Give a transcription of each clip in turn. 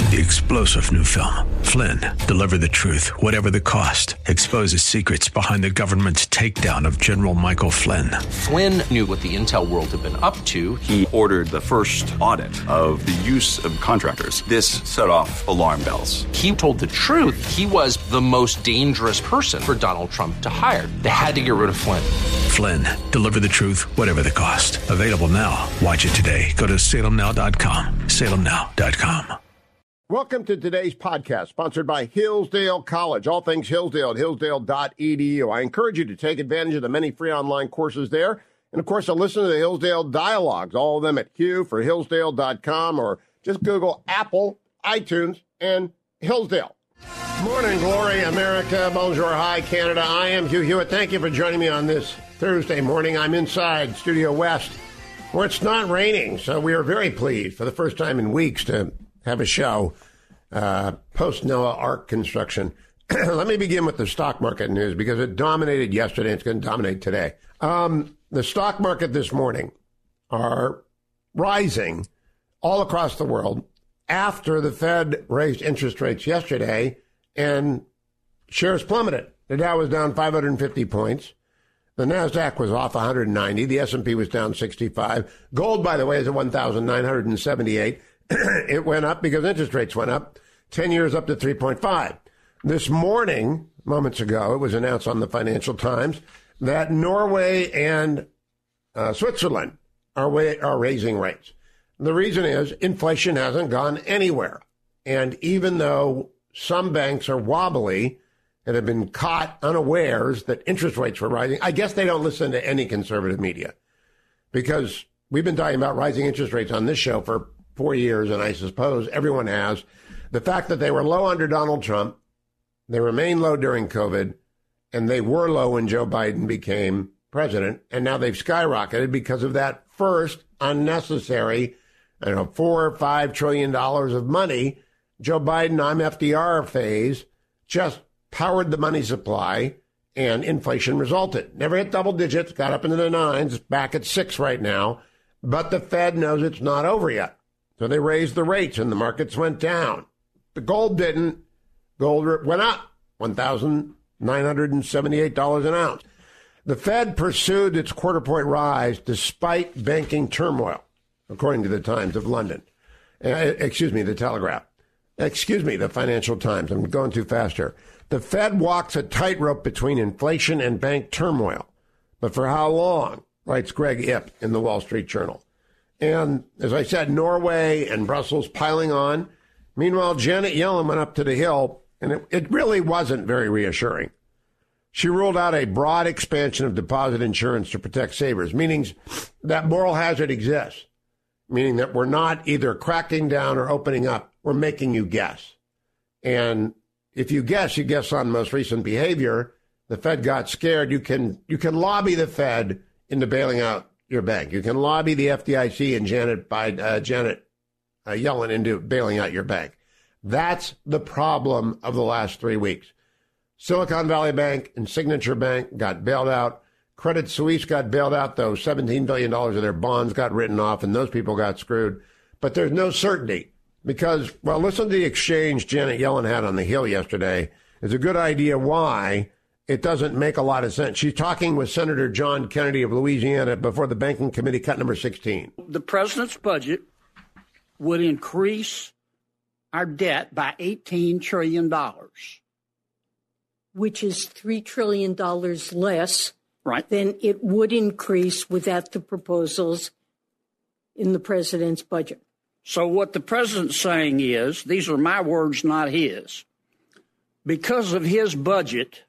The explosive new film, Flynn, deliver the truth, whatever the cost, exposes secrets behind the government's takedown of General Michael Flynn. Flynn knew what the intel world had been up to. He ordered the first audit of the use of contractors. This set off alarm bells. He told the truth. He was the most dangerous person for Donald Trump to hire. They had to get rid of Flynn. Flynn, deliver the truth, whatever the cost. Available now. Watch it today. Go to salemnow.com. salemnow.com. Welcome to today's podcast, sponsored by Hillsdale College. All things Hillsdale at hillsdale.edu. I encourage you to take advantage of the many free online courses there. And, of course, to listen to the Hillsdale Dialogues, all of them at hillsdale.com, or just Google Apple, iTunes, and Hillsdale. Morning, glory, America. Bonjour, hi, Canada. I am Hugh Hewitt. Thank you for joining me on this Thursday morning. I'm inside Studio West, where it's not raining, so we are very pleased for the first time in weeks to have a show post-Noah Ark construction. Let me begin with the stock market news because it dominated yesterday. It's going to dominate today. The stock market this morning are rising all across the world after the Fed raised interest rates yesterday and shares plummeted. The Dow was down 550 points. The NASDAQ was off 190. The S&P was down 65. Gold, by the way, is at 1,978. It went up because interest rates went up, 10 years up to 3.5. This morning, moments ago, it was announced on the Financial Times that Norway and Switzerland are raising rates. The reason is inflation hasn't gone anywhere. And even though some banks are wobbly and have been caught unawares that interest rates were rising, I guess they don't listen to any conservative media because we've been talking about rising interest rates on this show for 4 years, and I suppose everyone has. The fact that they were low under Donald Trump, they remained low during COVID, and they were low when Joe Biden became president, and now they've skyrocketed because of that first unnecessary, $4 or $5 trillion of money. Joe Biden, I'm FDR phase, just powered the money supply, and inflation resulted. Never hit double digits, got up into the nines, back at 6 right now, but the Fed knows it's not over yet. So they raised the rates and the markets went down. The gold didn't. Gold went up, $1,978 an ounce. The Fed pursued its quarter-point rise despite banking turmoil, according to the Times of London. The Telegraph. The Financial Times. I'm going too fast here. The Fed walks a tightrope between inflation and bank turmoil. But for how long, writes Greg Ip in the Wall Street Journal. And as I said, Norway and Brussels piling on. Meanwhile, Janet Yellen went up to the Hill, and it really wasn't very reassuring. She ruled out a broad expansion of deposit insurance to protect savers, meaning that moral hazard exists, meaning that we're not either cracking down or opening up. We're making you guess. And if you guess on most recent behavior. The Fed got scared. You can lobby the Fed into bailing out your bank. You can lobby the FDIC and Janet Yellen into bailing out your bank. That's the problem of the last 3 weeks. Silicon Valley Bank and Signature Bank got bailed out. Credit Suisse got bailed out, though $17 billion of their bonds got written off, and those people got screwed. But there's no certainty because, well, listen to the exchange Janet Yellen had on the Hill yesterday. It's a good idea why it doesn't make a lot of sense. She's talking with Senator John Kennedy of Louisiana before the Banking Committee cut number 16. The president's budget would increase our debt by $18 trillion. Which is $3 trillion less than it would increase without the proposals in the president's budget. So what the president's saying is, these are my words, not his. Because of his budget,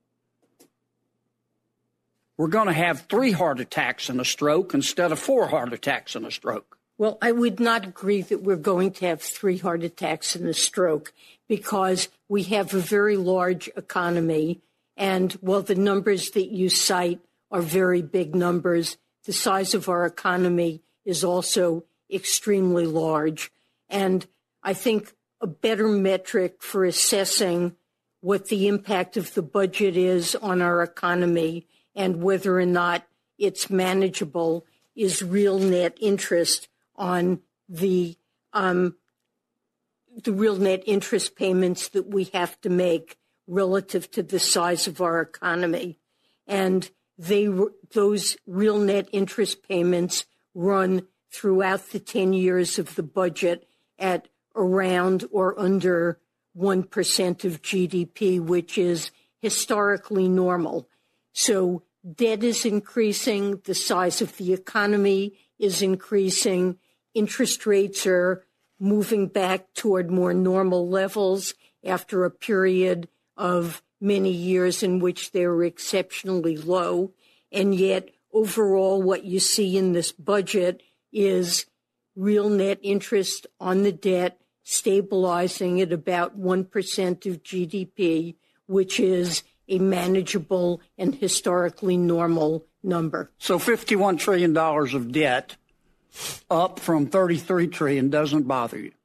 we're going to have 3 heart attacks and a stroke instead of 4 heart attacks and a stroke. Well, I would not agree that we're going to have 3 heart attacks and a stroke because we have a very large economy. And while the numbers that you cite are very big numbers, the size of our economy is also extremely large. And I think a better metric for assessing what the impact of the budget is on our economy and whether or not it's manageable is real net interest on the the real net interest payments that we have to make relative to the size of our economy. And those real net interest payments run throughout the 10 years of the budget at around or under 1% of GDP, which is historically normal. So debt is increasing, the size of the economy is increasing, interest rates are moving back toward more normal levels after a period of many years in which they were exceptionally low. And yet, overall, what you see in this budget is real net interest on the debt stabilizing at about 1% of GDP, which is a manageable and historically normal number. So $51 trillion of debt up from $33 trillion doesn't bother you?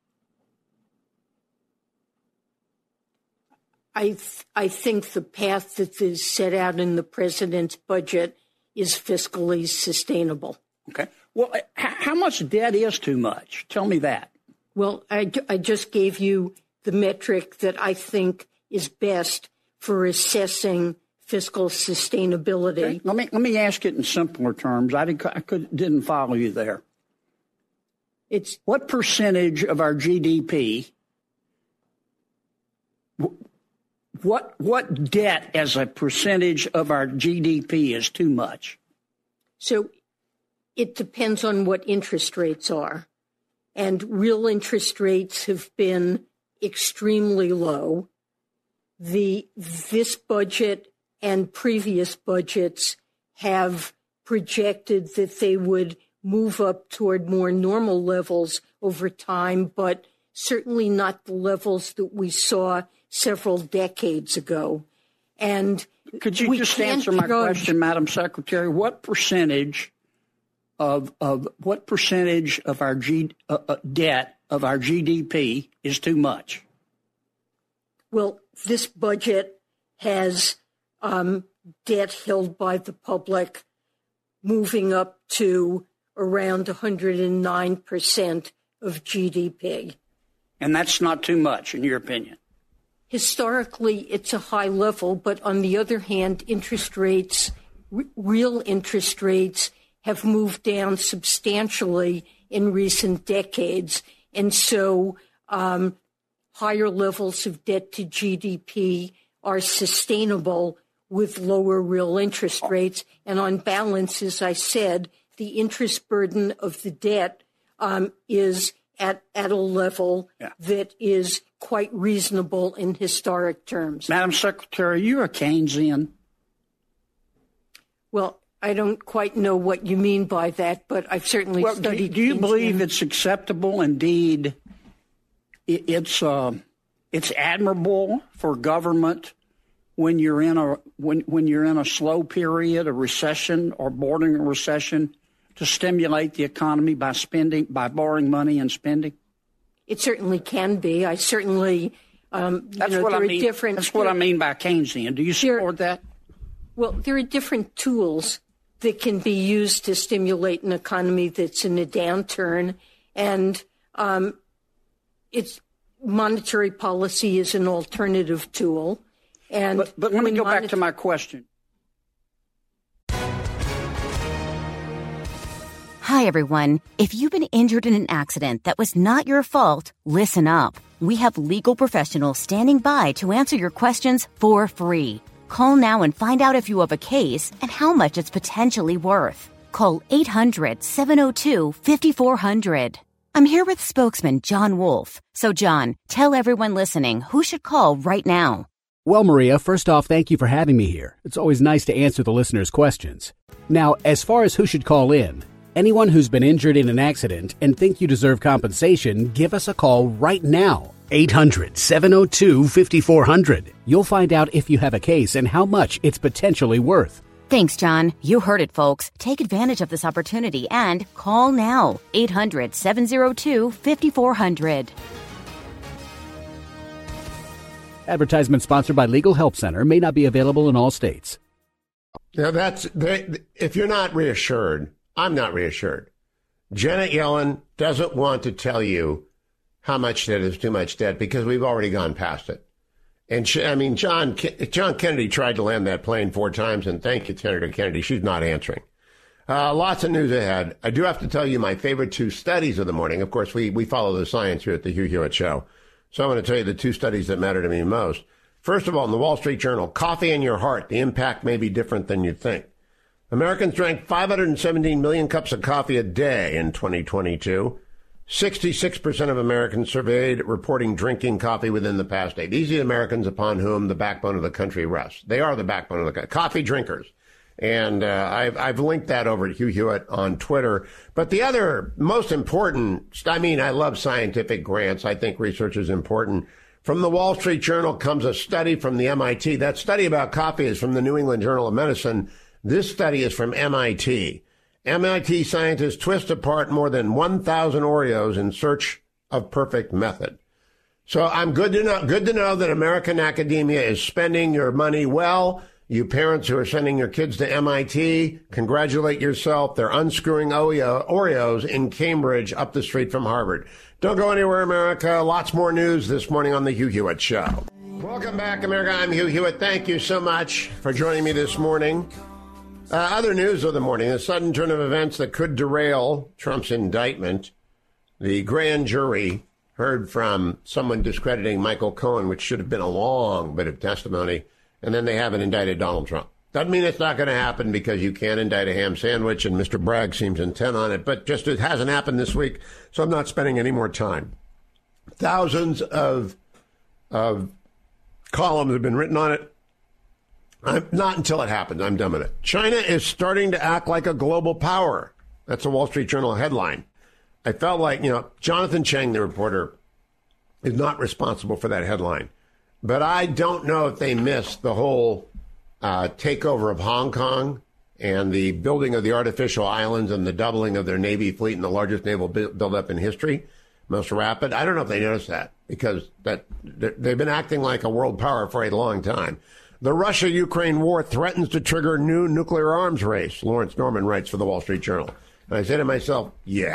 I think the path that is set out in the president's budget is fiscally sustainable. Okay. Well, how much debt is too much? Tell me that. Well, I just gave you the metric that I think is best for assessing fiscal sustainability. Okay. Let me ask it in simpler terms. I didn't follow you there. It's what percentage of our GDP? What debt as a percentage of our GDP is too much? So it depends on what interest rates are. And real interest rates have been extremely low. This budget and previous budgets have projected that they would move up toward more normal levels over time, but certainly not the levels that we saw several decades ago. And could you just answer my question, Madam Secretary? What percentage of our debt of our GDP is too much? Well, this budget has debt held by the public moving up to around 109% of GDP. And that's not too much, in your opinion? Historically, it's a high level, but on the other hand, interest rates, real interest rates, have moved down substantially in recent decades. And so higher levels of debt to GDP are sustainable with lower real interest rates. And on balance, as I said, the interest burden of the debt is at a level that is quite reasonable in historic terms. Madam Secretary, are you a Keynesian? Well, I don't quite know what you mean by that, but I've certainly studied. Do you believe it's acceptable? Indeed, it's admirable for government when you're in a slow period, a recession, or bordering a recession, to stimulate the economy by borrowing money and spending? It certainly can be. I certainly, That's what I mean by Keynesian. Do you support that? Well, there are different tools that can be used to stimulate an economy that's in a downturn, and monetary policy is an alternative tool. And but let me go back to my question. Hi, everyone. If you've been injured in an accident that was not your fault, listen up. We have legal professionals standing by to answer your questions for free. Call now and find out if you have a case and how much it's potentially worth. Call 800-702-5400. I'm here with spokesman John Wolf. So, John, tell everyone listening who should call right now. Well, Maria, first off, thank you for having me here. It's always nice to answer the listeners' questions. Now, as far as who should call in, anyone who's been injured in an accident and think you deserve compensation, give us a call right now. 800-702-5400. You'll find out if you have a case and how much it's potentially worth. Thanks, John. You heard it, folks. Take advantage of this opportunity and call now. 800-702-5400. Advertisement sponsored by Legal Help Center. May not be available in all states. Now, if you're not reassured, I'm not reassured. Janet Yellen doesn't want to tell you how much debt is too much debt because we've already gone past it. And John Kennedy tried to land that plane 4 times, and thank you, Senator Kennedy. She's not answering. Lots of news ahead. I do have to tell you my favorite 2 studies of the morning. Of course, we follow the science here at the Hugh Hewitt Show. So I'm going to tell you the 2 studies that matter to me most. First of all, in the Wall Street Journal, coffee in your heart. The impact may be different than you think. Americans drank 517 million cups of coffee a day in 2022. 66% of Americans surveyed reporting drinking coffee within the past day. These are the Americans upon whom the backbone of the country rests. They are the backbone of the country. Coffee drinkers. And I've linked that over to Hugh Hewitt on Twitter. But the other most important, I love scientific grants. I think research is important. From the Wall Street Journal comes a study from the MIT. That study about coffee is from the New England Journal of Medicine. This study is from MIT. MIT scientists twist apart more than 1,000 Oreos in search of perfect method. So I'm good to know that American academia is spending your money well. You parents who are sending your kids to MIT, congratulate yourself. They're unscrewing Oreos in Cambridge up the street from Harvard. Don't go anywhere, America. Lots more news this morning on The Hugh Hewitt Show. Welcome back, America. I'm Hugh Hewitt. Thank you so much for joining me this morning. Other news of the morning, a sudden turn of events that could derail Trump's indictment. The grand jury heard from someone discrediting Michael Cohen, which should have been a long bit of testimony. And then they haven't indicted Donald Trump. Doesn't mean it's not going to happen because you can't indict a ham sandwich, and Mr. Bragg seems intent on it. But just it hasn't happened this week, so I'm not spending any more time. Thousands of columns have been written on it. Not until it happens. I'm done with it. China is starting to act like a global power. That's a Wall Street Journal headline. I felt like, Jonathan Chang, the reporter, is not responsible for that headline. But I don't know if they missed the whole takeover of Hong Kong and the building of the artificial islands and the doubling of their Navy fleet and the largest naval buildup in history, most rapid. I don't know if they noticed that because they've been acting like a world power for a long time. The Russia-Ukraine war threatens to trigger new nuclear arms race, Lawrence Norman writes for the Wall Street Journal. And I say to myself,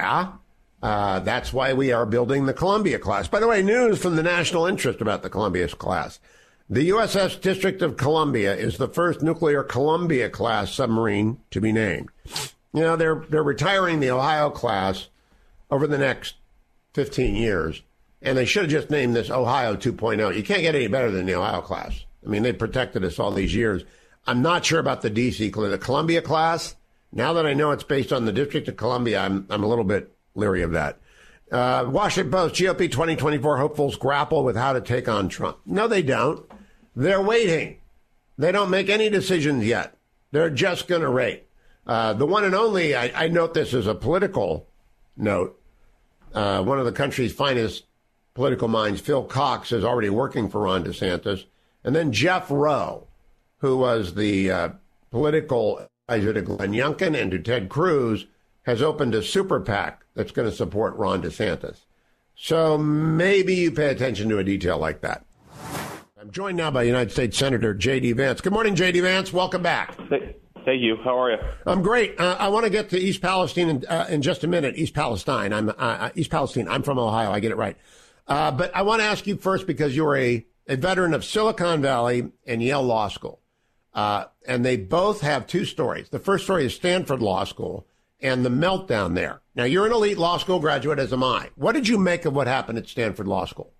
that's why we are building the Columbia class. By the way, news from the national interest about the Columbia class. The USS District of Columbia is the first nuclear Columbia class submarine to be named. They're retiring the Ohio class over the next 15 years, and they should have just named this Ohio 2.0. You can't get any better than the Ohio class. I mean, they protected us all these years. I'm not sure about the the Columbia class. Now that I know it's based on the District of Columbia, I'm a little bit leery of that. Washington Post, GOP 2024 hopefuls grapple with how to take on Trump. No, they don't. They're waiting. They don't make any decisions yet. They're just going to wait. The one and only, I note this as a political note, one of the country's finest political minds, Phil Cox, is already working for Ron DeSantis. And then Jeff Rowe, who was the political advisor to Glenn Youngkin and to Ted Cruz, has opened a super PAC that's going to support Ron DeSantis. So maybe you pay attention to a detail like that. I'm joined now by United States Senator J.D. Vance. Good morning, J.D. Vance. Welcome back. Thank you. How are you? I'm great. I want to get to East Palestine in just a minute. East Palestine. East Palestine. I'm from Ohio. I get it right. But I want to ask you first because you're a veteran of Silicon Valley and Yale Law School. And they both have 2 stories. The first story is Stanford Law School and the meltdown there. Now, you're an elite law school graduate, as am I. What did you make of what happened at Stanford Law School?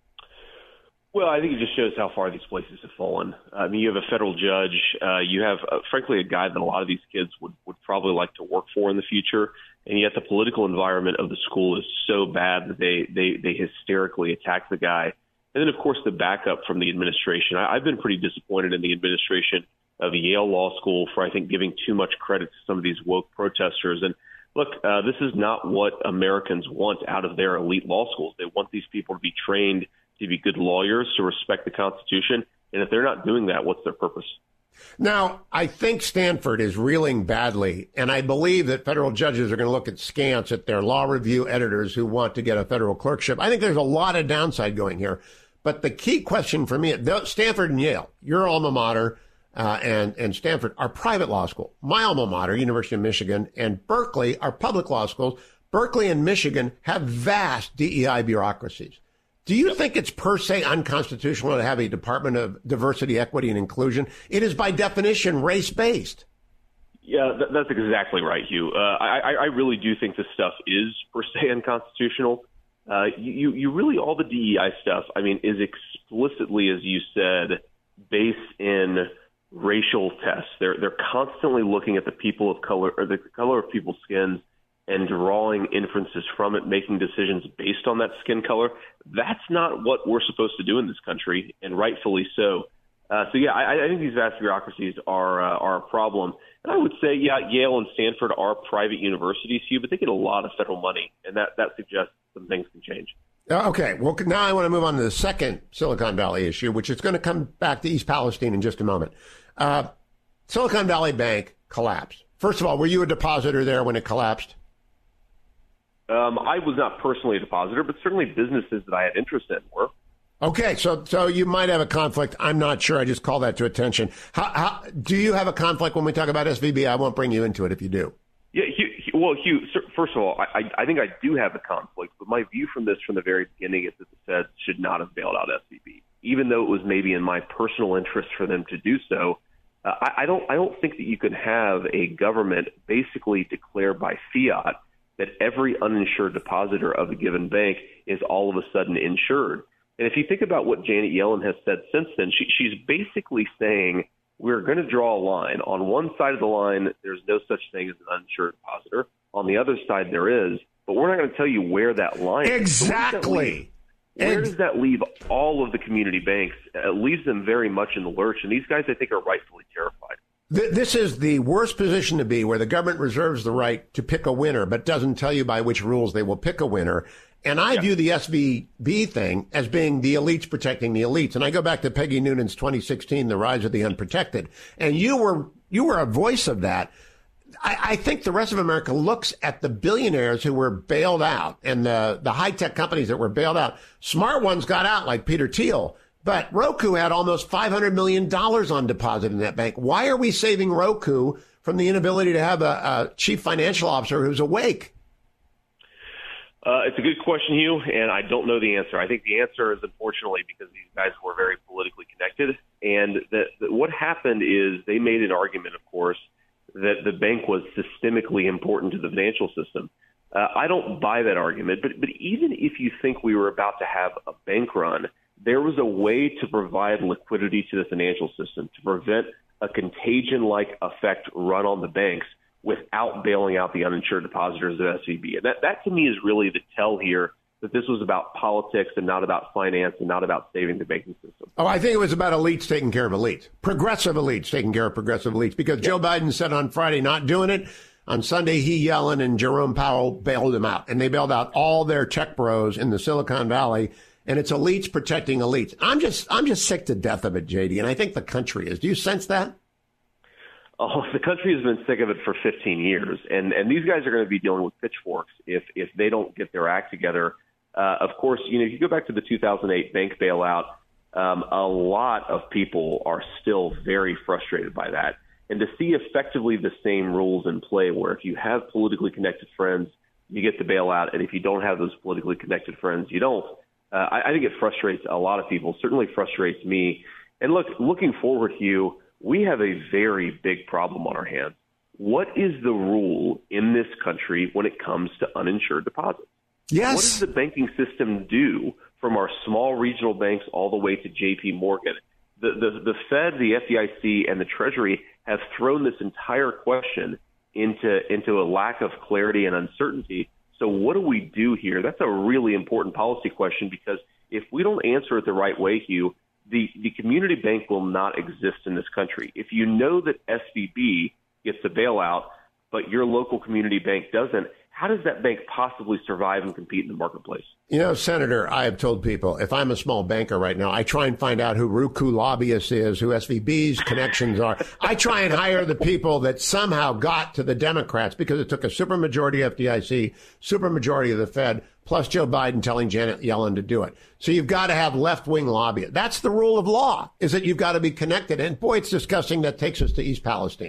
Well, I think it just shows how far these places have fallen. I mean, you have a federal judge. You have, frankly, a guy that a lot of these kids would probably like to work for in the future. And yet the political environment of the school is so bad that they hysterically attack the guy. And then, of course, the backup from the administration. I've been pretty disappointed in the administration of Yale Law School for, I think, giving too much credit to some of these woke protesters. And look, this is not what Americans want out of their elite law schools. They want these people to be trained to be good lawyers, to respect the Constitution. And if they're not doing that, what's their purpose? Now, I think Stanford is reeling badly, and I believe that federal judges are going to look askance at their law review editors who want to get a federal clerkship. I think there's a lot of downside going here. But the key question for me, Stanford and Yale, your alma mater, and Stanford are private law schools. My alma mater, University of Michigan, and Berkeley are public law schools. Berkeley and Michigan have vast DEI bureaucracies. Do you think it's per se unconstitutional to have a Department of Diversity, Equity, and Inclusion? It is by definition race-based. Yeah, that's exactly right, Hugh. I really do think this stuff is per se unconstitutional. You really, all the DEI stuff, I mean, is explicitly, as you said, based in racial tests. They're constantly looking at the people of color or the color of people's skins and drawing inferences from it, making decisions based on that skin color. That's not what we're supposed to do in this country, and rightfully so. I think these vast bureaucracies are a problem. And I would say, Yale and Stanford are private universities, Hugh, but they get a lot of federal money, and that suggests some things can change. Okay, well, now I want to move on to the second Silicon Valley issue, which is going to come back to East Palestine in just a moment. Silicon Valley Bank collapsed. First of all, were you a depositor there when it collapsed? I was not personally a depositor, but certainly businesses that I had interest in were. Okay, so you might have a conflict. I'm not sure. I just call that to attention. How do you have a conflict when we talk about SVB? I won't bring you into it if you do. Yeah, Hugh, first of all, I think I do have a conflict, but my view from this from the very beginning is that the Fed should not have bailed out SVB, even though it was maybe in my personal interest for them to do so. I don't think that you can have a government basically declare by fiat that every uninsured depositor of a given bank is all of a sudden insured. And if you think about what Janet Yellen has said since then, she's basically saying we're going to draw a line. On one side of the line, there's no such thing as an uninsured depositor. On the other side, there is. But we're not going to tell you where that line is. Exactly. Where does that leave all of the community banks? It leaves them very much in the lurch. And these guys, I think, are rightfully terrified. This is the worst position to be, where the government reserves the right to pick a winner, but doesn't tell you by which rules they will pick a winner. And I view the SVB thing as being the elites protecting the elites. And I go back to Peggy Noonan's 2016, The Rise of the Unprotected. And you were a voice of that. I think the rest of America looks at the billionaires who were bailed out and the high-tech companies that were bailed out. Smart ones got out, like Peter Thiel. But Roku had almost $500 million on deposit in that bank. Why are we saving Roku from the inability to have a chief financial officer who's awake? It's a good question, Hugh, and I don't know the answer. I think the answer is, unfortunately, because these guys were very politically connected. And what happened is they made an argument, of course, that the bank was systemically important to the financial system. I don't buy that argument, but even if you think we were about to have a bank run, there was a way to provide liquidity to the financial system to prevent a contagion-like effect run on the banks without bailing out the uninsured depositors of SVB. And that to me is really the tell here, that this was about politics and not about finance and not about saving the banking system. Oh, I think it was about elites taking care of elites, progressive elites taking care of progressive elites, because Joe Biden said on Friday not doing it. On Sunday, he, Yellen, and Jerome Powell bailed them out, and they bailed out all their tech bros in the Silicon Valley. And it's elites protecting elites. I'm just sick to death of it, JD, and I think the country is. Do you sense that? Oh, the country has been sick of it for 15 years, and these guys are going to be dealing with pitchforks if they don't get their act together. Of course, if you go back to the 2008 bank bailout, a lot of people are still very frustrated by that. And to see effectively the same rules in play, where if you have politically connected friends, you get the bailout, and if you don't have those politically connected friends, you don't. I think it frustrates a lot of people, certainly frustrates me. And looking forward, Hugh, we have a very big problem on our hands. What is the rule in this country when it comes to uninsured deposits? Yes. What does the banking system do from our small regional banks all the way to J.P. Morgan? The Fed, the FDIC, and the Treasury have thrown this entire question into a lack of clarity and uncertainty. So what do we do here? That's a really important policy question, because if we don't answer it the right way, Hugh, the community bank will not exist in this country. If you know that SVB gets a bailout, but your local community bank doesn't, how does that bank possibly survive and compete in the marketplace? Senator, I have told people, if I'm a small banker right now, I try and find out who Roku Lobbyist is, who SVB's connections are. I try and hire the people that somehow got to the Democrats, because it took a supermajority FDIC, supermajority of the Fed, plus Joe Biden telling Janet Yellen to do it. So you've got to have left-wing lobbyists. That's the rule of law, is that you've got to be connected. And boy, it's disgusting that takes us to East Palestine.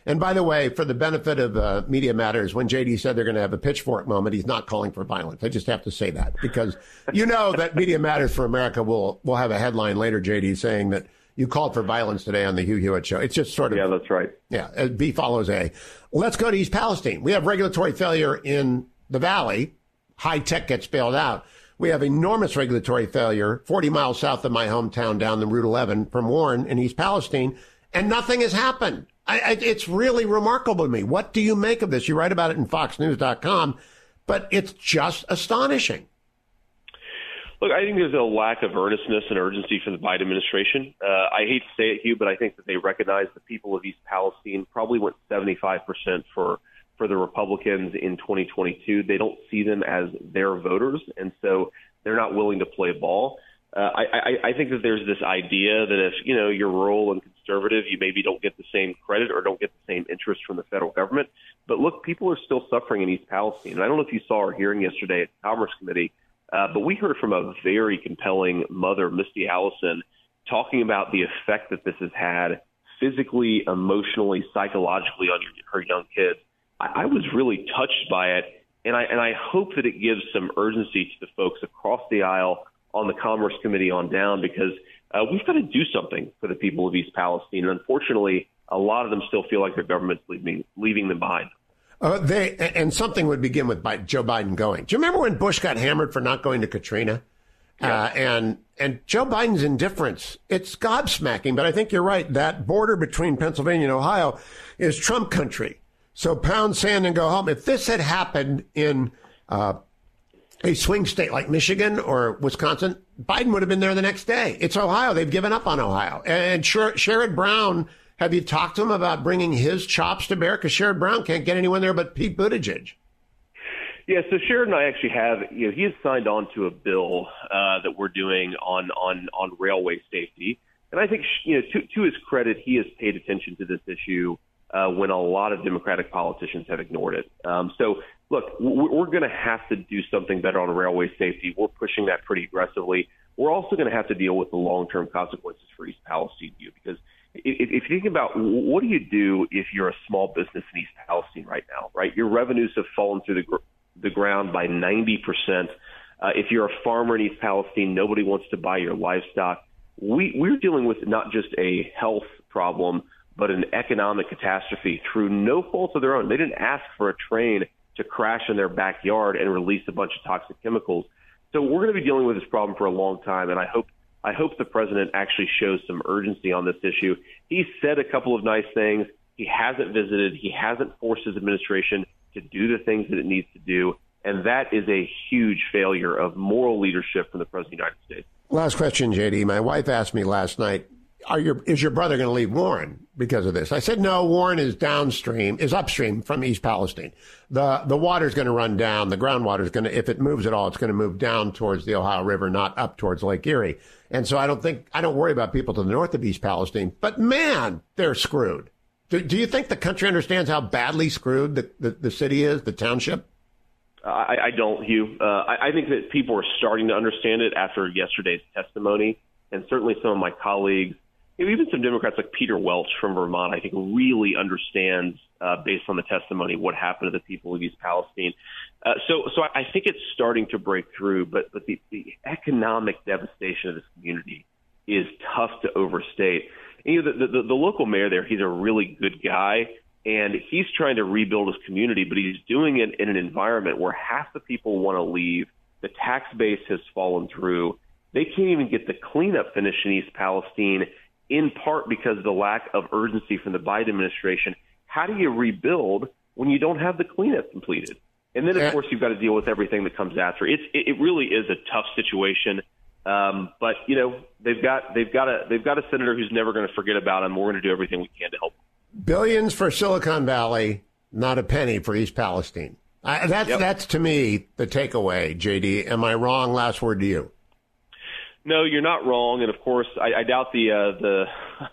And by the way, for the benefit of Media Matters, when JD said they're going to have a pitchfork moment, he's not calling for violence. I just have to say that because you know that Media Matters for America will have a headline later, JD, saying that you called for violence today on the Hugh Hewitt show. It's just sort of... Yeah, that's right. Yeah, B follows A. Let's go to East Palestine. We have regulatory failure in the Valley. High tech gets bailed out. We have enormous regulatory failure 40 miles south of my hometown down the Route 11 from Warren in East Palestine, and nothing has happened. It's really remarkable to me. What do you make of this? You write about it in FoxNews.com, but it's just astonishing. Look, I think there's a lack of earnestness and urgency from the Biden administration. I hate to say it, Hugh, but I think that they recognize the people of East Palestine probably went 75% for the Republicans in 2022. They don't see them as their voters, and so they're not willing to play ball. I think that there's this idea that if, you're rural and conservative, you maybe don't get the same credit or don't get the same interest from the federal government. But look, people are still suffering in East Palestine. And I don't know if you saw our hearing yesterday at the Commerce Committee, but we heard from a very compelling mother, Misty Allison, talking about the effect that this has had physically, emotionally, psychologically on her young kids. I was really touched by it, and I hope that it gives some urgency to the folks across the aisle on the Commerce Committee on down, because we've got to do something for the people of East Palestine. And unfortunately, a lot of them still feel like their government's leaving them behind. And something would begin with Joe Biden going. Do you remember when Bush got hammered for not going to Katrina? Yeah. And Joe Biden's indifference, it's gobsmacking. But I think you're right. That border between Pennsylvania and Ohio is Trump country. So pound sand and go home. If this had happened in a swing state like Michigan or Wisconsin, Biden would have been there the next day. It's Ohio. They've given up on Ohio. And Sherrod Brown, have you talked to him about bringing his chops to bear? Because Sherrod Brown can't get anyone there but Pete Buttigieg. Yeah, so Sherrod and I actually have, he has signed on to a bill that we're doing on railway safety. And I think, to his credit, he has paid attention to this issue when a lot of Democratic politicians have ignored it. So, look, we're going to have to do something better on railway safety. We're pushing that pretty aggressively. We're also going to have to deal with the long-term consequences for East Palestine, because if you think about what do you do if you're a small business in East Palestine right now, right? Your revenues have fallen through the ground by 90%. If you're a farmer in East Palestine, nobody wants to buy your livestock. We're dealing with not just a health problem, but an economic catastrophe through no fault of their own. They didn't ask for a train to crash in their backyard and release a bunch of toxic chemicals. So we're going to be dealing with this problem for a long time, and I hope the president actually shows some urgency on this issue. He said a couple of nice things. He hasn't visited. He hasn't forced his administration to do the things that it needs to do, and that is a huge failure of moral leadership from the president of the United States. Last question, JD. My wife asked me last night, is your brother going to leave Warren because of this? I said, no, Warren is upstream from East Palestine. The water's going to run down. The groundwater is going to, if it moves at all, it's going to move down towards the Ohio River, not up towards Lake Erie. And so I don't worry about people to the north of East Palestine. But man, they're screwed. Do you think the country understands how badly screwed the city is, the township? I don't, Hugh. I think that people are starting to understand it after yesterday's testimony, and certainly some of my colleagues, even some Democrats like Peter Welch from Vermont, I think really understands, based on the testimony, what happened to the people of East Palestine. So I think it's starting to break through, but the economic devastation of this community is tough to overstate. And, the local mayor there, he's a really good guy, and he's trying to rebuild his community, but he's doing it in an environment where half the people want to leave. The tax base has fallen through. They can't even get the cleanup finished in East Palestine, in part because of the lack of urgency from the Biden administration. How do you rebuild when you don't have the cleanup completed? And then, of course, you've got to deal with everything that comes after. It really is a tough situation. But they've got a senator who's never going to forget about him. We're going to do everything we can to help. Billions for Silicon Valley, not a penny for East Palestine. That's to me the takeaway. JD, am I wrong? Last word to you. No, you're not wrong. And of course, I doubt the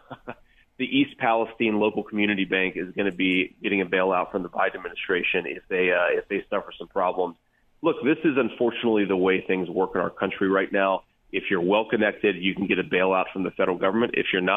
East Palestine local community bank is going to be getting a bailout from the Biden administration if they suffer some problems. Look, this is unfortunately the way things work in our country right now. If you're well connected, you can get a bailout from the federal government. If you're not,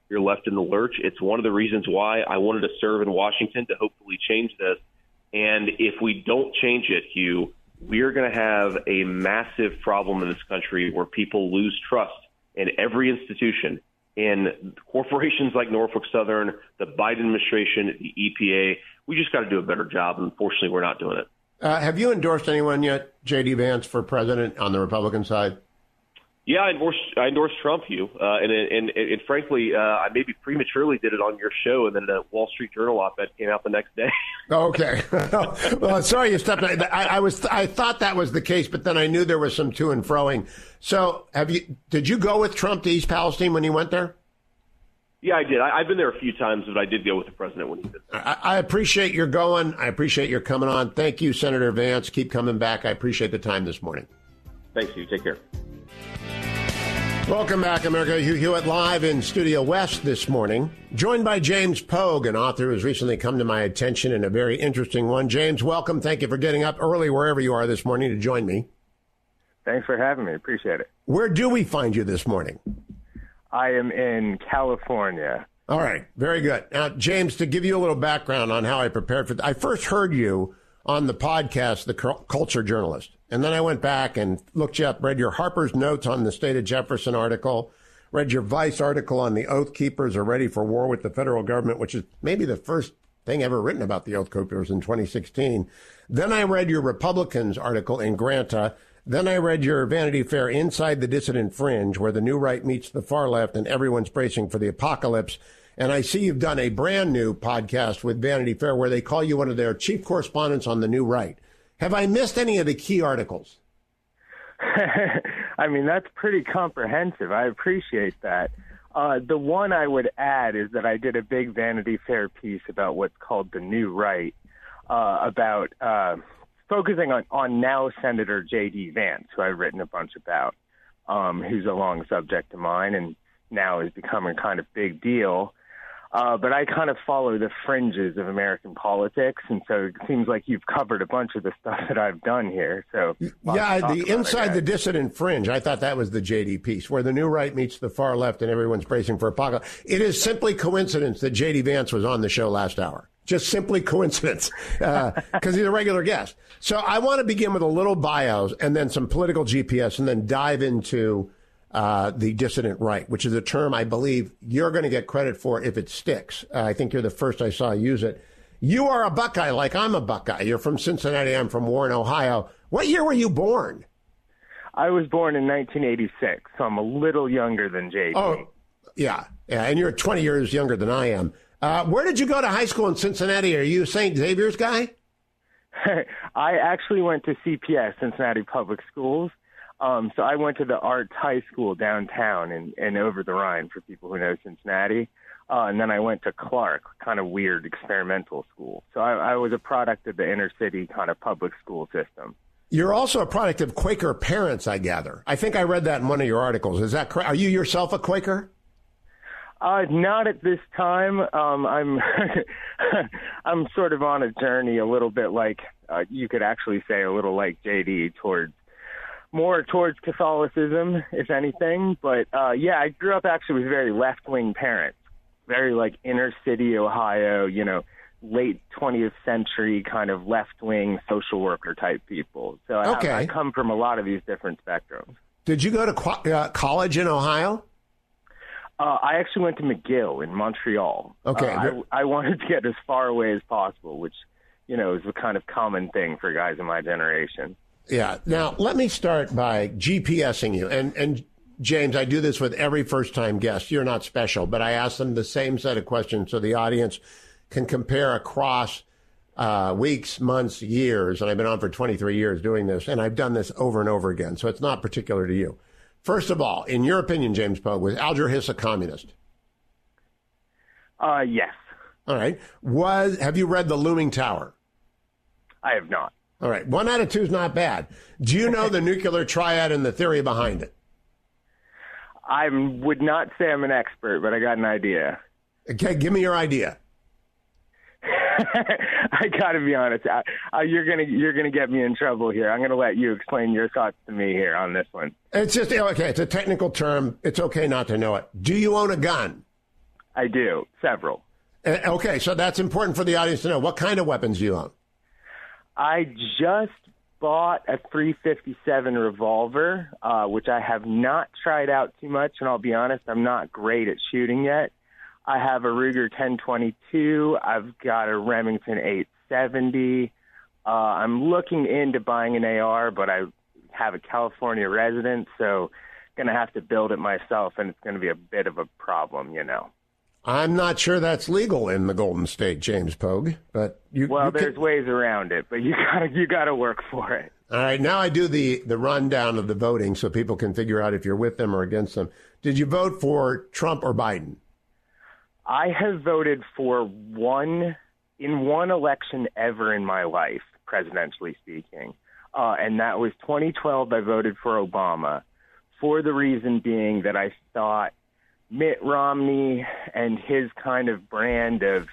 you're left in the lurch. It's one of the reasons why I wanted to serve in Washington to hopefully change this. And if we don't change it, Hugh, we're going to have a massive problem in this country where people lose trust in every institution, in corporations like Norfolk Southern, the Biden administration, the EPA. We just got to do a better job. And unfortunately, we're not doing it. Have you endorsed anyone yet, J.D. Vance, for president on the Republican side? Yeah, I endorsed Trump, Hugh, and frankly, I maybe prematurely did it on your show, and then the Wall Street Journal op-ed came out the next day. Okay. Well, sorry you stepped. I thought that was the case, but then I knew there was some to and froing. So, did you go with Trump to East Palestine when he went there? Yeah, I did. I've been there a few times, but I did go with the president when he did. I appreciate your going. I appreciate your coming on. Thank you, Senator Vance. Keep coming back. I appreciate the time this morning. Thanks, Hugh. Take care. Welcome back, America. Hugh Hewitt live in Studio West this morning, joined by James Pogue, an author who's recently come to my attention in a very interesting one. James, welcome. Thank you for getting up early wherever you are this morning to join me. Thanks for having me. Appreciate it. Where do we find you this morning? I am in California. All right. Very good. Now, James, to give you a little background on how I prepared for I first heard you on the podcast, The Culture Journalist. And then I went back and looked you up, read your Harper's Notes on the State of Jefferson article, read your Vice article on the Oath Keepers are ready for war with the federal government, which is maybe the first thing ever written about the Oath Keepers in 2016. Then I read your Republicans article in Granta. Then I read your Vanity Fair Inside the Dissident Fringe, where the new right meets the far left and everyone's bracing for the apocalypse. And I see you've done a brand new podcast with Vanity Fair where they call you one of their chief correspondents on the new right. Have I missed any of the key articles? I mean, that's pretty comprehensive. I appreciate that. The one I would add is that I did a big Vanity Fair piece about what's called the new right, about focusing on now Senator J.D. Vance, who I've written a bunch about, who's a long subject of mine and now is becoming kind of big deal. But I kind of follow the fringes of American politics, and so it seems like you've covered a bunch of the stuff that I've done here. So yeah, the Inside the Dissident Fringe, I thought that was the JD piece, where the new right meets the far left and everyone's bracing for apocalypse. It is simply coincidence that JD Vance was on the show last hour. Just simply coincidence, because he's a regular guest. So I want to begin with a little bios and then some political GPS and then dive into the dissident right, which is a term I believe you're going to get credit for if it sticks. I think you're the first I saw use it. You are a Buckeye like I'm a Buckeye. You're from Cincinnati. I'm from Warren, Ohio. What year were you born? I was born in 1986, so I'm a little younger than JD. Oh, yeah. And you're 20 years younger than I am. Where did you go to high school in Cincinnati? Are you a St. Xavier's guy? I actually went to CPS, Cincinnati Public Schools. So I went to the Arts High School downtown and over the Rhine for people who know Cincinnati. And then I went to Clark, kind of weird experimental school. So I was a product of the inner city kind of public school system. You're also a product of Quaker parents, I gather. I think I read that in one of your articles. Is that correct? Are you yourself a Quaker? Not at this time. I'm I'm sort of on a journey a little bit like you could actually say a little like JD more towards Catholicism, if anything. But, yeah, I grew up actually with very left-wing parents, very, like, inner-city Ohio, late 20th century kind of left-wing social worker-type people. So I come from a lot of these different spectrums. Did you go to college in Ohio? I actually went to McGill in Montreal. Okay. I wanted to get as far away as possible, which, is a kind of common thing for guys in my generation. Yeah. Now, let me start by GPSing you. And James, I do this with every first-time guest. You're not special, but I ask them the same set of questions so the audience can compare across weeks, months, years. And I've been on for 23 years doing this, and I've done this over and over again, so it's not particular to you. First of all, in your opinion, James Pogue, was Alger Hiss a communist? Yes. All right. Have you read The Looming Tower? I have not. All right. 1 out of 2 is not bad. Do you know the nuclear triad and the theory behind it? I would not say I'm an expert, but I got an idea. Okay, give me your idea. I got to be honest. You're gonna get me in trouble here. I'm gonna let you explain your thoughts to me here on this one. It's just okay. It's a technical term. It's okay not to know it. Do you own a gun? I do. Several. Okay, so that's important for the audience to know. What kind of weapons do you own? I just bought a .357 revolver, which I have not tried out too much, and I'll be honest, I'm not great at shooting yet. I have a Ruger 10/22. I've got a Remington 870. I'm looking into buying an AR, but I have a California residence, so going to have to build it myself, and it's going to be a bit of a problem, you know. I'm not sure that's legal in the Golden State, James Pogue, but there's ways around it, but you gotta work for it. All right, now I do the rundown of the voting so people can figure out if you're with them or against them. Did you vote for Trump or Biden? I have voted for one election ever in my life, presidentially speaking, and that was 2012. I voted for Obama, for the reason being that I thought Mitt Romney and his kind of brand of,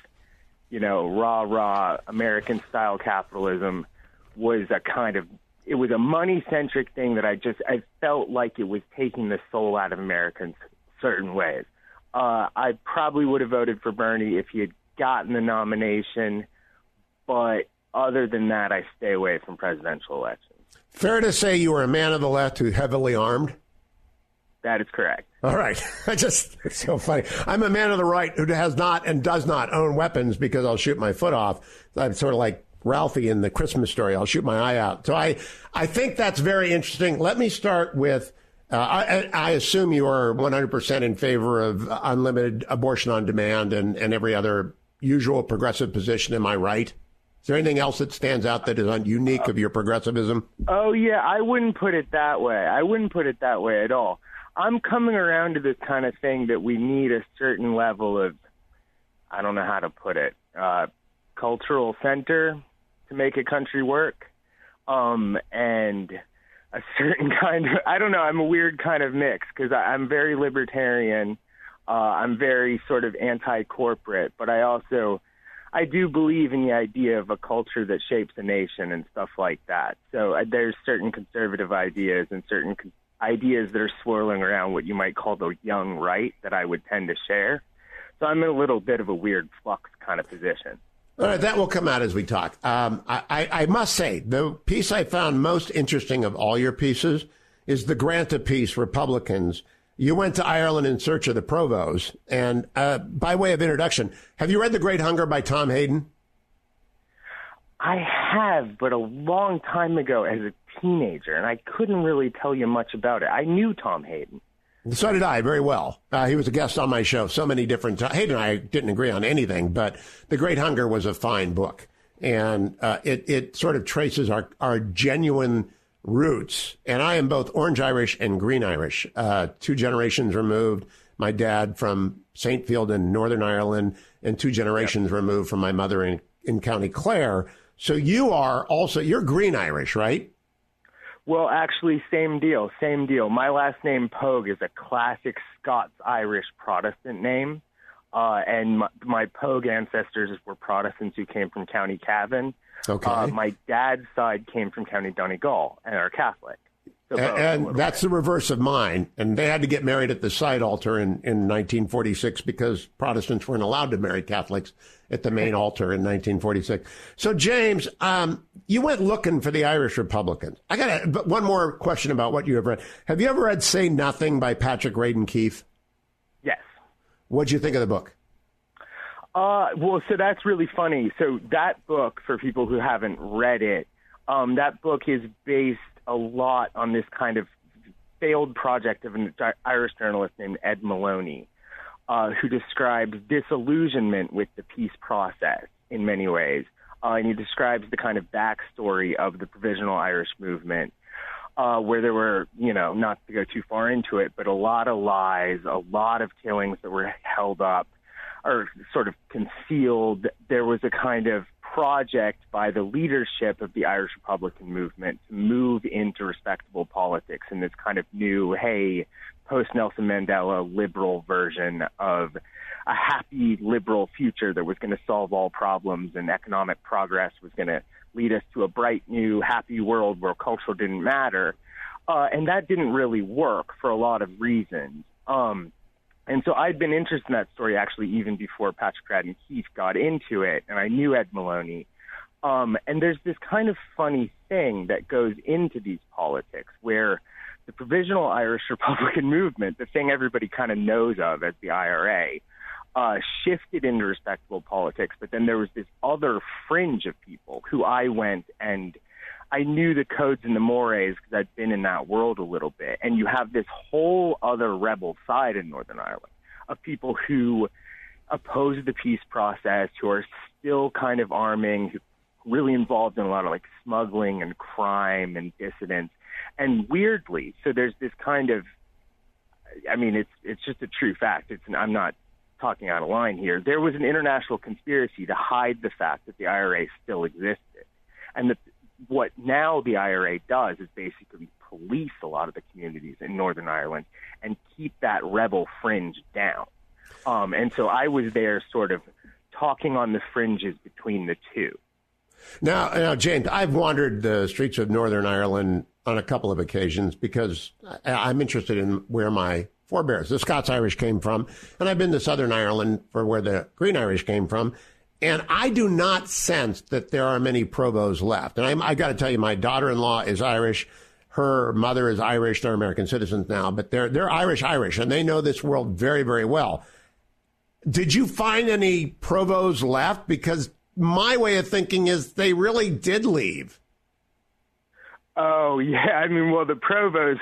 rah-rah American-style capitalism was it was a money-centric thing that I felt like it was taking the soul out of Americans certain ways. I probably would have voted for Bernie if he had gotten the nomination, but other than that, I stay away from presidential elections. Fair to say you were a man of the left who's heavily armed? That is correct. All right. It's so funny. I'm a man of the right who has not and does not own weapons because I'll shoot my foot off. I'm sort of like Ralphie in the Christmas Story. I'll shoot my eye out. So I think that's very interesting. Let me start with, I assume you are 100% in favor of unlimited abortion on demand and every other usual progressive position. Am I right? Is there anything else that stands out that is unique of your progressivism? Oh, yeah. I wouldn't put it that way. I wouldn't put it that way at all. I'm coming around to this kind of thing that we need a certain level of, I don't know how to put it, cultural center to make a country work. And a certain kind of, I don't know, I'm a weird kind of mix because I'm very libertarian. I'm very sort of anti-corporate, but I do believe in the idea of a culture that shapes a nation and stuff like that. So there's certain conservative ideas and certain ideas that are swirling around what you might call the young right that I would tend to share. So I'm in a little bit of a weird flux kind of position. All right, that will come out as we talk. I must say, the piece I found most interesting of all your pieces is the Granta piece, Republicans. You went to Ireland in search of the Provos. And by way of introduction, have you read The Great Hunger by Tom Hayden? I have, but a long time ago as a teenager, and I couldn't really tell you much about it. I knew Tom Hayden. So did I, very well. He was a guest on my show so many different times. Hayden and I didn't agree on anything, but The Great Hunger was a fine book. And it sort of traces our genuine roots. And I am both Orange Irish and Green Irish, 2 generations removed. My dad from St. Field in Northern Ireland, and 2 generations removed from my mother in County Clare. So you're Green Irish, right? Well, actually, same deal. My last name, Pogue, is a classic Scots-Irish Protestant name. And my Pogue ancestors were Protestants who came from County Cavan. Okay. My dad's side came from County Donegal and are Catholic. So and that's the reverse of mine. And they had to get married at the side altar in 1946 because Protestants weren't allowed to marry Catholics at the main altar in 1946. So, James, you went looking for the Irish Republicans. I got one more question about what you have read. Have you ever read Say Nothing by Patrick Radden Keefe? Yes. What'd you think of the book? Well, so that's really funny. So that book, for people who haven't read it, that book is based a lot on this kind of failed project of an Irish journalist named Ed Maloney, who describes disillusionment with the peace process in many ways. And he describes the kind of backstory of the Provisional Irish Movement, where there were, not to go too far into it, but a lot of lies, a lot of killings that were held up or sort of concealed. There was a kind of project by the leadership of the Irish Republican movement to move into respectable politics in this kind of new, post-Nelson Mandela liberal version of a happy liberal future that was going to solve all problems, and economic progress was going to lead us to a bright, new, happy world where culture didn't matter. And that didn't really work for a lot of reasons. And so I'd been interested in that story actually even before Patrick Radden Keefe got into it, and I knew Ed Maloney. And there's this kind of funny thing that goes into these politics where the Provisional Irish Republican movement, the thing everybody kind of knows of as the IRA, shifted into respectable politics. But then there was this other fringe of people who I went and I knew the codes and the mores because I'd been in that world a little bit. And you have this whole other rebel side in Northern Ireland of people who oppose the peace process, who are still kind of arming, who are really involved in a lot of like smuggling and crime and dissidence. And weirdly, so there's this kind of, I mean, it's just a true fact. I'm not talking out of line here. There was an international conspiracy to hide the fact that the IRA still existed. And what now the IRA does is basically police a lot of the communities in Northern Ireland and keep that rebel fringe down. And so I was there sort of talking on the fringes between the two. Now, James, I've wandered the streets of Northern Ireland on a couple of occasions because I'm interested in where my forebears, the Scots-Irish, came from. And I've been to Southern Ireland for where the Green Irish came from. And I do not sense that there are many Provos left. And I got to tell you, my daughter-in-law is Irish. Her mother is Irish. They're American citizens now, but they're Irish, and they know this world very, very well. Did you find any Provos left? Because my way of thinking is they really did leave. Oh, yeah. I mean, well, the Provos,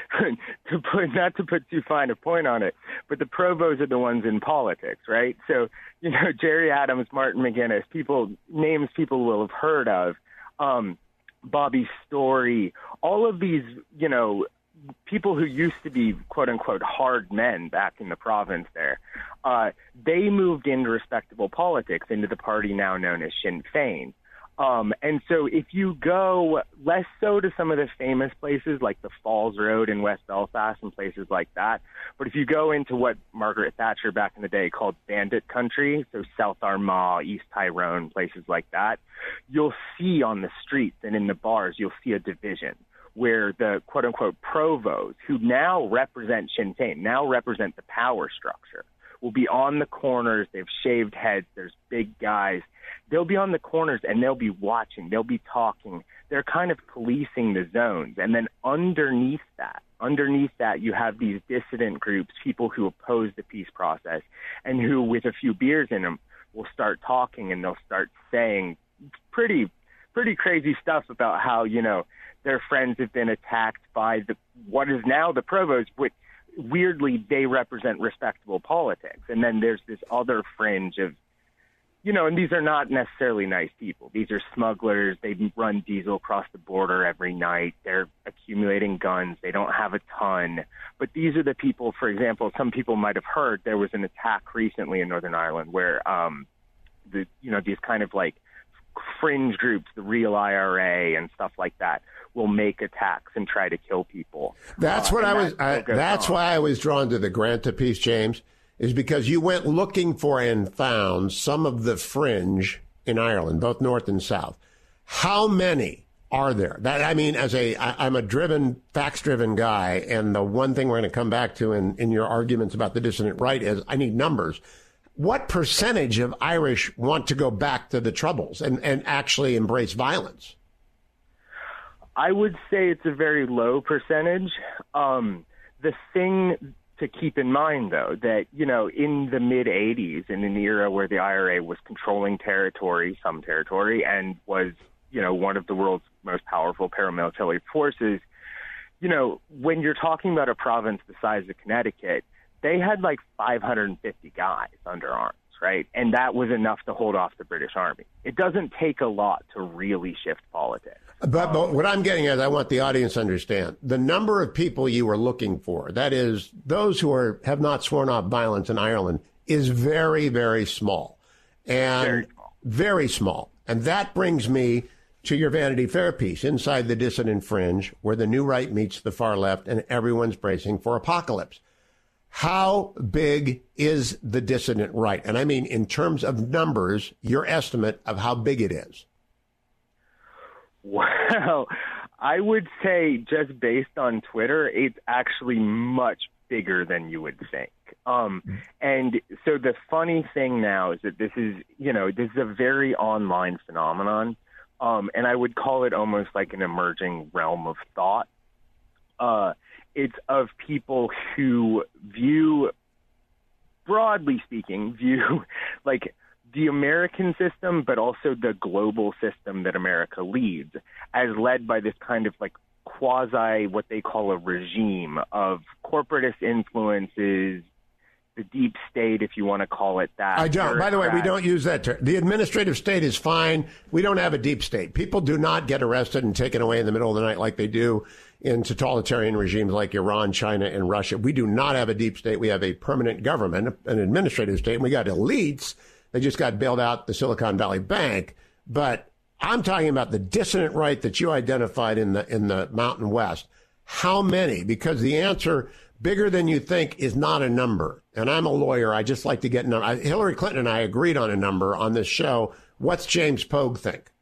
not to put too fine a point on it, but the Provos are the ones in politics, right? So, Jerry Adams, Martin McGuinness, names people will have heard of, Bobby Story, all of these, people who used to be, quote unquote, hard men back in the province there, they moved into respectable politics, into the party now known as Sinn Féin. And so if you go less so to some of the famous places like the Falls Road in West Belfast and places like that, but if you go into what Margaret Thatcher back in the day called bandit country, so South Armagh, East Tyrone, places like that, you'll see on the streets and in the bars, you'll see a division where the quote-unquote Provos, who now represent Sinn Féin, now represent the power structure, will be on the corners. They've shaved heads. There's big guys. They'll be on the corners and they'll be watching. They'll be talking. They're kind of policing the zones. And then underneath that, you have these dissident groups, people who oppose the peace process and who, with a few beers in them, will start talking and they'll start saying pretty crazy stuff about how, their friends have been attacked by what is now the Provos, which weirdly they represent respectable politics. And then there's this other fringe of, and these are not necessarily nice people. These are smugglers. They run diesel across the border every night. They're accumulating guns. They don't have a ton. But these are the people, for example, some people might have heard there was an attack recently in Northern Ireland where, these kind of like fringe groups, the Real IRA and stuff like that, will make attacks and try to kill people. That's what that's why I was drawn to the Grant to Peace, James, is because you went looking for and found some of the fringe in Ireland, both north and south. How many are there? I'm a driven, facts-driven guy, and the one thing we're going to come back to in your arguments about the dissident right is I need numbers. What percentage of Irish want to go back to the Troubles and actually embrace violence? I would say it's a very low percentage. The thing to keep in mind, though, that, in the mid-'80s, in an era where the IRA was controlling some territory, and was, one of the world's most powerful paramilitary forces, when you're talking about a province the size of Connecticut, they had like 550 guys under arms, right? And that was enough to hold off the British Army. It doesn't take a lot to really shift politics. But what I'm getting at, I want the audience to understand, the number of people you were looking for, that is, those who have not sworn off violence in Ireland, is very, very small. And very small. And that brings me to your Vanity Fair piece, Inside the Dissident Fringe, where the new right meets the far left and everyone's bracing for apocalypse. How big is the dissident right? And I mean, in terms of numbers, your estimate of how big it is. Well, I would say just based on Twitter, it's actually much bigger than you would think. And so the funny thing now is that this is a very online phenomenon. And I would call it almost like an emerging realm of thought. It's of people who broadly speaking, like the American system, but also the global system that America leads, as led by this kind of like quasi, what they call a regime of corporatist influences, the deep state, if you want to call it that. I don't. By the way, we don't use that term. The administrative state is fine. We don't have a deep state. People do not get arrested and taken away in the middle of the night like they do in totalitarian regimes like Iran, China, and Russia. We do not have a deep state. We have a permanent government, an administrative state, and we got elites. They just got bailed out the Silicon Valley Bank. But I'm talking about the dissident right that you identified in the Mountain West. How many? Because the answer, bigger than you think, is not a number. And I'm a lawyer. I just like to get a number. Hillary Clinton and I agreed on a number on this show. What's James Pogue think?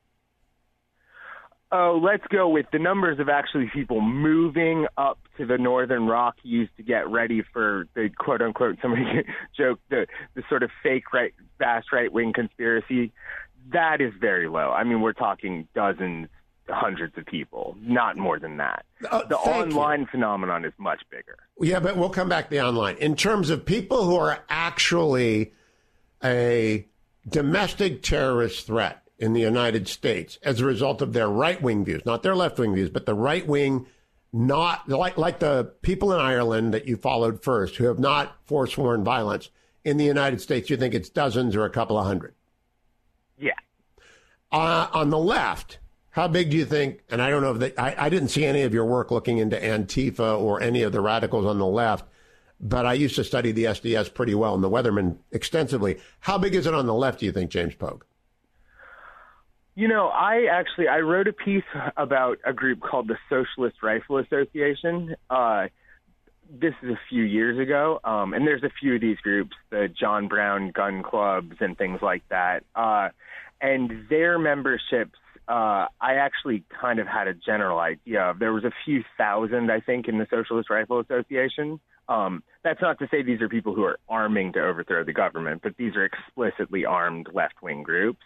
Oh, let's go with the numbers of actually people moving up to the Northern Rockies to get ready for the quote-unquote, somebody joked, the sort of fake vast right-wing conspiracy. That is very low. I mean, we're talking dozens, hundreds of people, not more than that. The online phenomenon is much bigger. Yeah, but we'll come back to the online. In terms of people who are actually a domestic terrorist threat in the United States as a result of their right-wing views, not their left-wing views, but the right-wing, not like the people in Ireland that you followed first who have not forsworn violence in the United States, you think it's dozens or a couple of hundred? Yeah. On the left, how big do you think, and I don't know if I didn't see any of your work looking into Antifa or any of the radicals on the left, but I used to study the SDS pretty well and the Weathermen extensively. How big is it on the left, do you think, James Pogue? You know, I wrote a piece about a group called the Socialist Rifle Association. This is a few years ago, and there's a few of these groups, the John Brown gun clubs and things like that. And their memberships, I actually kind of had a general idea of. There was a few thousand, I think, in the Socialist Rifle Association. That's not to say these are people who are arming to overthrow the government, but these are explicitly armed left-wing groups.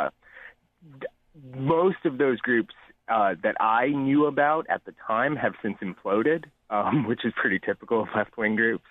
Most of those groups that I knew about at the time have since imploded, which is pretty typical of left-wing groups.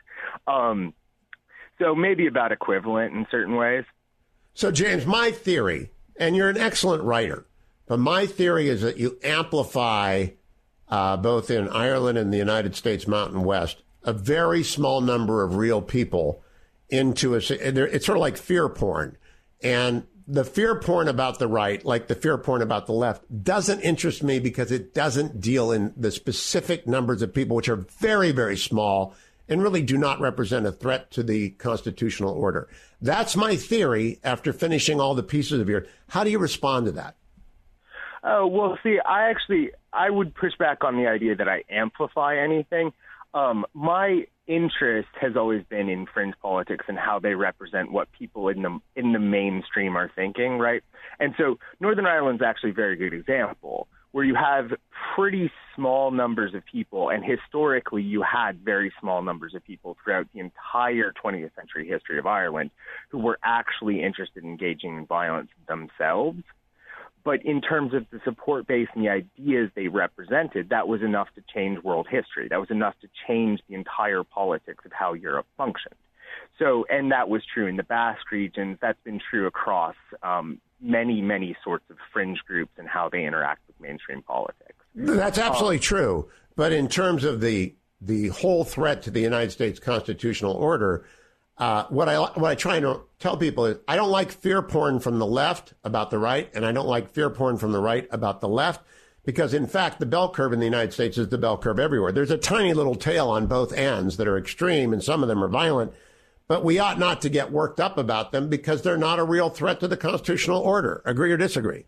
So maybe about equivalent in certain ways. So, James, my theory, and you're an excellent writer, but my theory is that you amplify, both in Ireland and the United States Mountain West, a very small number of real people into it's sort of like fear porn. And the fear porn about the right, like the fear porn about the left, doesn't interest me because it doesn't deal in the specific numbers of people, which are very, very small and really do not represent a threat to the constitutional order. That's my theory after finishing all the pieces of yours. How do you respond to that? Oh, well, see, I would push back on the idea that I amplify anything. My interest has always been in fringe politics and how they represent what people in the mainstream are thinking, right? And so Northern Ireland's actually a very good example, where you have pretty small numbers of people, and historically you had very small numbers of people throughout the entire 20th century history of Ireland who were actually interested in engaging in violence themselves. But in terms of the support base and the ideas they represented, that was enough to change world history. That was enough to change the entire politics of how Europe functioned. So, and that was true in the Basque regions. That's been true across many, many sorts of fringe groups and how they interact with mainstream politics. That's absolutely true. But in terms of the whole threat to the United States constitutional order, what I try to tell people is I don't like fear porn from the left about the right, and I don't like fear porn from the right about the left, because, in fact, the bell curve in the United States is the bell curve everywhere. There's a tiny little tail on both ends that are extreme, and some of them are violent, but we ought not to get worked up about them because they're not a real threat to the constitutional order. Agree or disagree?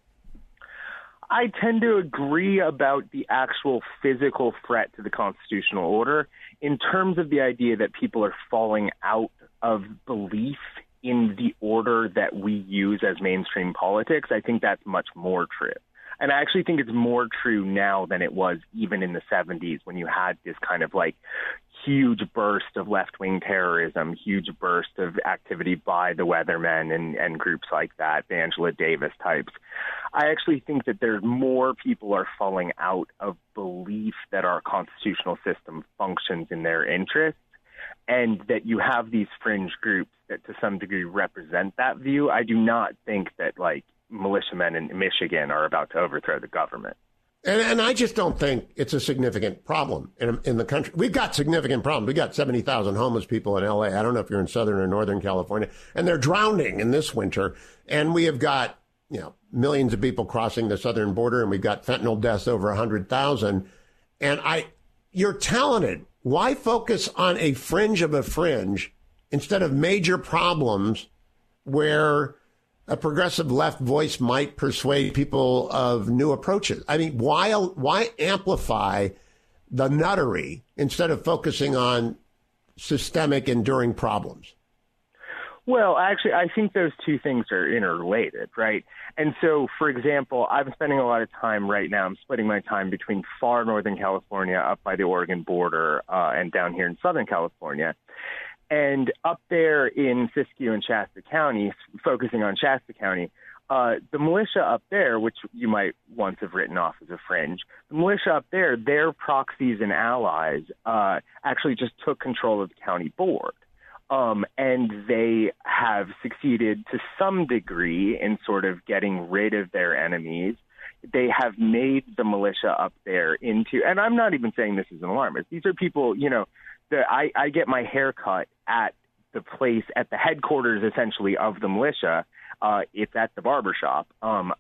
I tend to agree about the actual physical threat to the constitutional order. In terms of the idea that people are falling out of belief in the order that we use as mainstream politics, I think that's much more true. And I actually think it's more true now than it was even in the 70s when you had this kind of like huge burst of left-wing terrorism, huge burst of activity by the Weathermen and groups like that, the Angela Davis types. I actually think that more people are falling out of belief that our constitutional system functions in their interests, and that you have these fringe groups that to some degree represent that view. I do not think that, like, militiamen in Michigan are about to overthrow the government. And I just don't think it's a significant problem in the country. We've got significant problems. We've got 70,000 homeless people in L.A. I don't know if you're in Southern or Northern California, and they're drowning in this winter. And we have got, millions of people crossing the southern border, and we've got fentanyl deaths over 100,000. And you're talented. Why focus on a fringe of a fringe instead of major problems where a progressive left voice might persuade people of new approaches? I mean, why amplify the nuttery instead of focusing on systemic, enduring problems? Well, actually, I think those two things are interrelated, right? And so, for example, I'm spending a lot of time right now. I'm splitting my time between far Northern California up by the Oregon border and down here in Southern California. And up there in Siskiyou and Shasta County, focusing on Shasta County, the militia up there, which you might once have written off as a fringe, the militia up there, their proxies and allies actually just took control of the county board. And they have succeeded to some degree in sort of getting rid of their enemies. They have made the militia up there into, and I'm not even saying this is an alarmist. These are people, I get my hair cut at the place, at the headquarters, essentially, of the militia. It's at the barbershop. One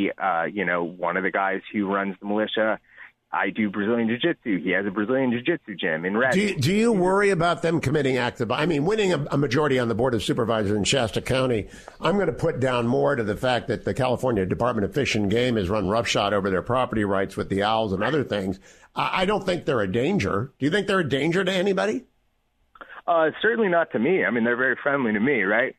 of the guys who runs the militia, I do Brazilian Jiu-Jitsu. He has a Brazilian Jiu-Jitsu gym in Redding. Do you worry about them committing acts of, winning a majority on the Board of Supervisors in Shasta County? I'm going to put down more to the fact that the California Department of Fish and Game has run roughshod over their property rights with the owls and other things. I don't think they're a danger. Do you think they're a danger to anybody? Certainly not to me. I mean, they're very friendly to me, right?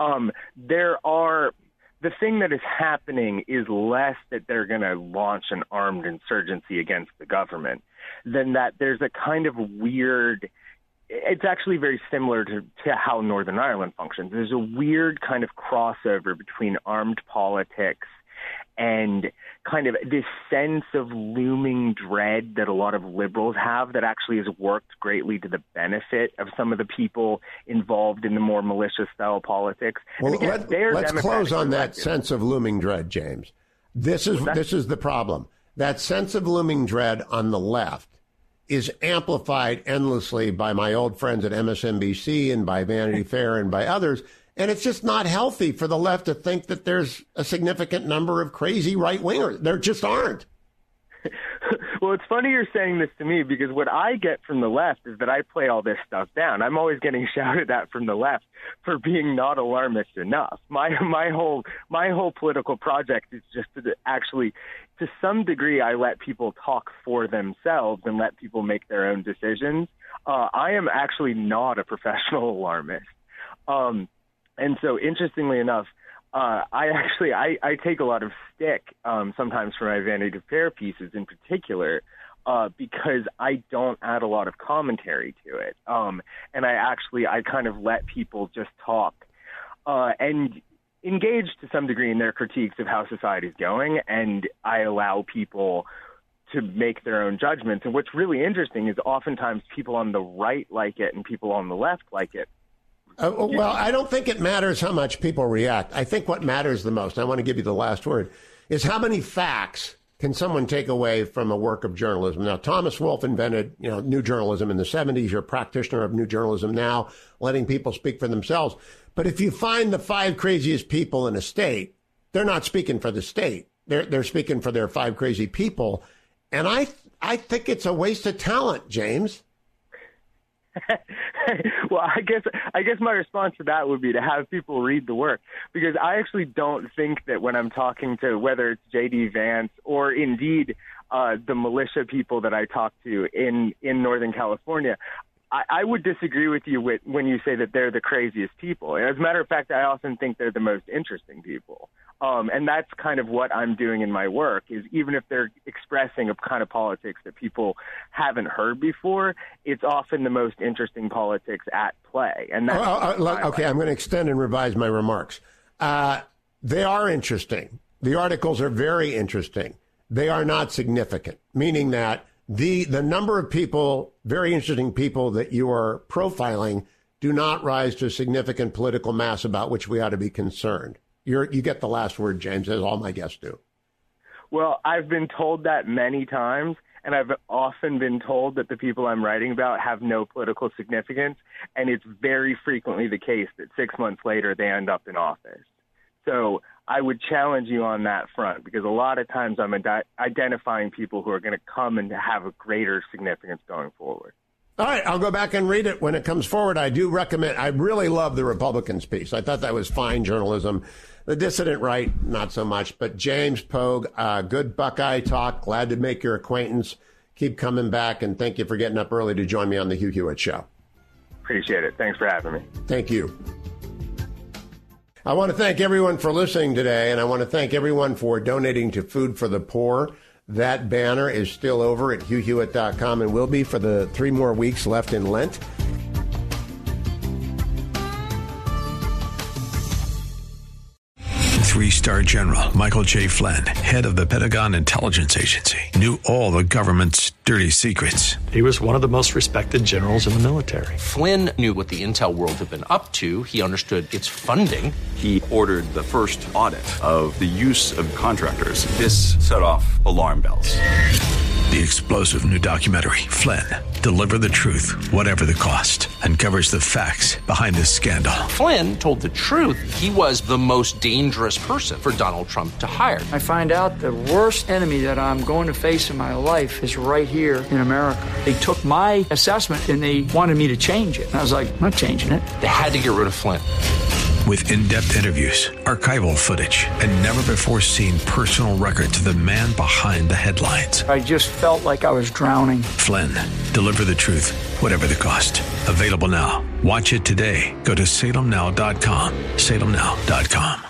The thing that is happening is less that they're going to launch an armed insurgency against the government than that there's a kind of weird – it's actually very similar to how Northern Ireland functions. There's a weird kind of crossover between armed politics and kind of this sense of looming dread that a lot of liberals have that actually has worked greatly to the benefit of some of the people involved in the more militia-style politics. Well, let's close on that sense of looming dread, James. This is the problem. That sense of looming dread on the left is amplified endlessly by my old friends at MSNBC and by Vanity Fair and by others. And it's just not healthy for the left to think that there's a significant number of crazy right-wingers. There just aren't. Well, it's funny you're saying this to me because what I get from the left is that I play all this stuff down. I'm always getting shouted at from the left for being not alarmist enough. My whole political project is just to actually, to some degree, I let people talk for themselves and let people make their own decisions. I am actually not a professional alarmist. And so, interestingly enough, I take a lot of stick sometimes for my Vanity Fair pieces in particular because I don't add a lot of commentary to it. And I kind of let people just talk and engage to some degree in their critiques of how society is going. And I allow people to make their own judgments. And what's really interesting is oftentimes people on the right like it and people on the left like it. Well, I don't think it matters how much people react. I think what matters the most, I want to give you the last word, is how many facts can someone take away from a work of journalism. Now, Thomas Wolfe invented, new journalism in the 70s. You're a practitioner of new journalism now, letting people speak for themselves. But if you find the 5 craziest people in a state, they're not speaking for the state. They're speaking for their 5 crazy people. And I think it's a waste of talent, James. Well, I guess my response to that would be to have people read the work, because I actually don't think that when I'm talking to whether it's J.D. Vance or indeed the militia people that I talk to in Northern California, I would disagree with you when you say that they're the craziest people. As a matter of fact, I often think they're the most interesting people. And that's kind of what I'm doing in my work, is even if they're expressing a kind of politics that people haven't heard before, it's often the most interesting politics at play. And that's okay, I'm going to extend and revise my remarks. They are interesting. The articles are very interesting. They are not significant, meaning that the number of people, very interesting people that you are profiling, do not rise to a significant political mass about which we ought to be concerned. You get the last word, James, as all my guests do. Well, I've been told that many times, and I've often been told that the people I'm writing about have no political significance, and it's very frequently the case that 6 months later they end up in office. So I would challenge you on that front, because a lot of times I'm identifying people who are going to come and have a greater significance going forward. All right, I'll go back and read it when it comes forward. I do recommend, I really love the Republicans piece. I thought that was fine journalism. The dissident right, not so much. But James Pogue, good Buckeye talk. Glad to make your acquaintance. Keep coming back, and thank you for getting up early to join me on the Hugh Hewitt Show. Appreciate it. Thanks for having me. Thank you. I want to thank everyone for listening today, and I want to thank everyone for donating to Food for the Poor. That banner is still over at HughHewitt.com and will be for the 3 more weeks left in Lent. Three-star General Michael J. Flynn, head of the Pentagon Intelligence Agency, knew all the government's dirty secrets. He was one of the most respected generals in the military. Flynn knew what the intel world had been up to. He understood its funding. He ordered the first audit of the use of contractors. This set off alarm bells. The explosive new documentary, Flynn, Deliver the Truth, Whatever the Cost, uncovers the facts behind this scandal. Flynn told the truth. He was the most dangerous person for Donald Trump to hire. I find out the worst enemy that I'm going to face in my life is right here in America. They took my assessment and they wanted me to change it. And I was like, I'm not changing it. They had to get rid of Flynn. With in-depth interviews, archival footage, and never-before-seen personal records of the man behind the headlines. I just felt like I was drowning. Flynn, Deliver the Truth, Whatever the Cost. Available now. Watch it today. Go to salemnow.com. salemnow.com.